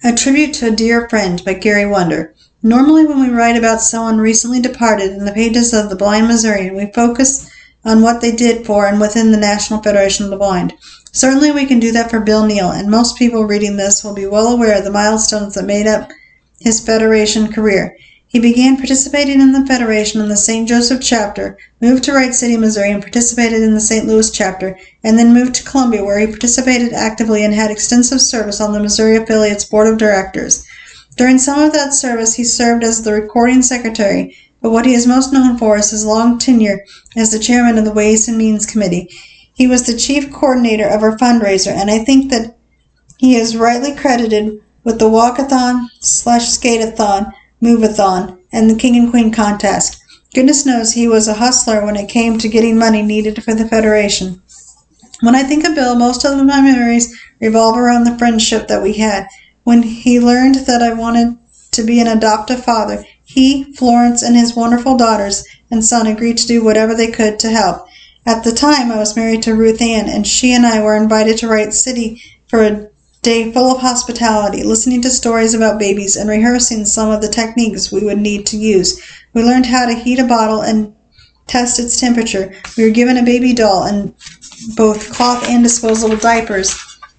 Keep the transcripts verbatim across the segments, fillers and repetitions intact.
A Tribute to a Dear Friend by Gary Wonder. Normally when we write about someone recently departed in the pages of The Blind Missourian, we focus on what they did for and within the National Federation of the Blind. Certainly we can do that for Bill Neal, and most people reading this will be well aware of the milestones that made up his Federation career. He began participating in the Federation in the Saint Joseph chapter, moved to Wright City, Missouri, and participated in the Saint Louis chapter, and then moved to Columbia, where he participated actively and had extensive service on the Missouri Affiliate's Board of Directors. During some of that service, he served as the recording secretary, but what he is most known for is his long tenure as the chairman of the Ways and Means Committee. He was the chief coordinator of our fundraiser, and I think that he is rightly credited with the walkathon slash skateathon, move-a-thon, and the King and Queen contest. Goodness knows he was a hustler when it came to getting money needed for the Federation. When I think of Bill, most of my memories revolve around the friendship that we had. When he learned that I wanted to be an adoptive father, he, Florence, and his wonderful daughters and son agreed to do whatever they could to help. At the time, I was married to Ruth Ann, and she and I were invited to Wright City for a day full of hospitality, listening to stories about babies and rehearsing some of the techniques we would need to use. We learned how to heat a bottle and test its temperature. We were given a baby doll and both cloth and disposable diapers.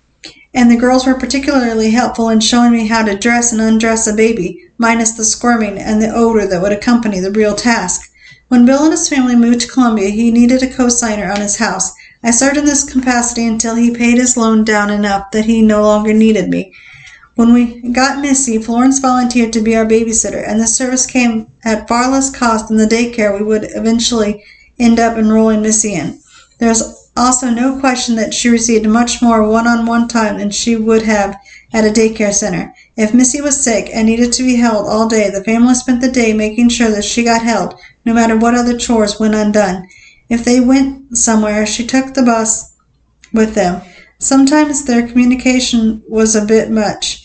And the girls were particularly helpful in showing me how to dress and undress a baby, minus the squirming and the odor that would accompany the real task. When Bill and his family moved to Columbia, he needed a co-signer on his house. I served in this capacity until he paid his loan down enough that he no longer needed me. When we got Missy, Florence volunteered to be our babysitter, and the service came at far less cost than the daycare we would eventually end up enrolling Missy in. There's also no question that she received much more one-on-one time than she would have at a daycare center. If Missy was sick and needed to be held all day, the family spent the day making sure that she got held, no matter what other chores went undone. If they went somewhere, she took the bus with them. Sometimes their communication was a bit much.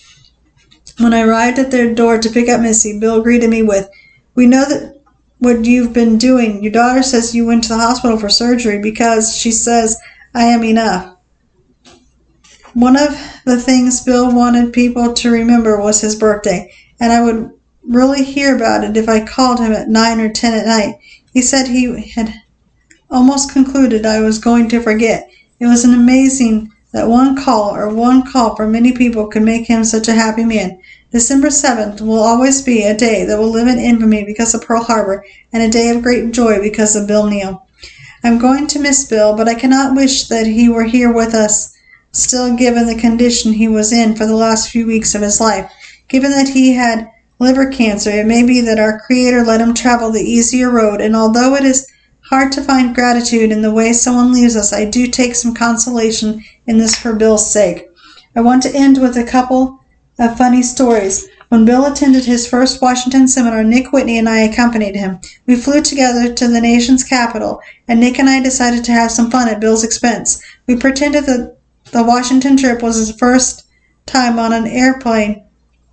When I arrived at their door to pick up Missy, Bill greeted me with, "We know that what you've been doing. Your daughter says you went to the hospital for surgery because she says I am enough." One of the things Bill wanted people to remember was his birthday, and I would really hear about it if I called him at nine or ten at night. He said he had almost concluded I was going to forget. It was an amazing that one call or one call from many people could make him such a happy man. December seventh will always be a day that will live in infamy because of Pearl Harbor, and a day of great joy because of Bill Neal. I'm going to miss Bill, but I cannot wish that he were here with us still, given the condition he was in for the last few weeks of his life. Given that he had liver cancer, it may be that our Creator let him travel the easier road, and although it is hard to find gratitude in the way someone leaves us, I do take some consolation in this for Bill's sake. I want to end with a couple of funny stories. When Bill attended his first Washington seminar, Nick Whitney and I accompanied him. We flew together to the nation's capital, and Nick and I decided to have some fun at Bill's expense. We pretended that the Washington trip was his first time on an airplane,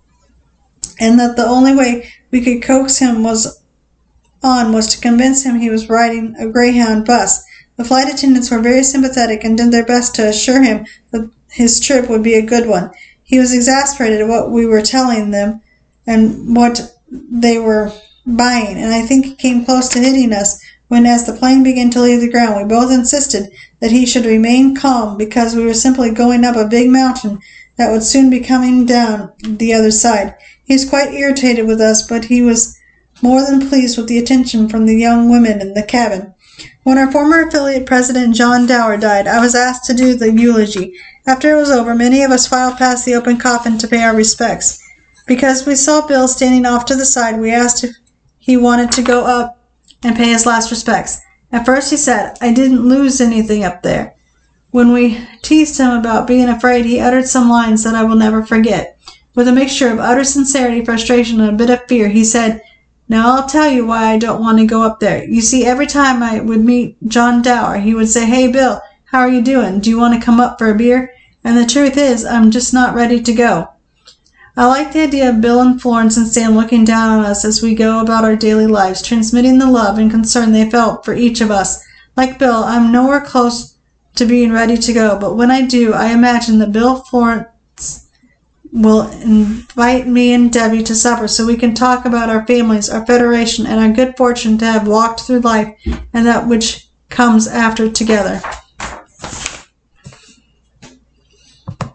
and that the only way we could coax him was on was to convince him he was riding a Greyhound bus. The flight attendants were very sympathetic and did their best to assure him that his trip would be a good one. He was exasperated at what we were telling them and what they were buying, and I think he came close to hitting us when, as the plane began to leave the ground, we both insisted that he should remain calm because we were simply going up a big mountain that would soon be coming down the other side. He was quite irritated with us, but he was more than pleased with the attention from the young women in the cabin. When our former affiliate president, John Dower, died, I was asked to do the eulogy. After it was over, many of us filed past the open coffin to pay our respects. Because we saw Bill standing off to the side, we asked if he wanted to go up and pay his last respects. At first he said, "I didn't lose anything up there." When we teased him about being afraid, he uttered some lines that I will never forget. With a mixture of utter sincerity, frustration, and a bit of fear, he said, "Now I'll tell you why I don't want to go up there. You see, every time I would meet John Dower, he would say, 'Hey, Bill, how are you doing? Do you want to come up for a beer?' And the truth is, I'm just not ready to go." I like the idea of Bill and Florence and Sam looking down on us as we go about our daily lives, transmitting the love and concern they felt for each of us. Like Bill, I'm nowhere close to being ready to go, but when I do, I imagine that Bill, Florence, will invite me and Debbie to supper so we can talk about our families, our federation, and our good fortune to have walked through life and that which comes after together.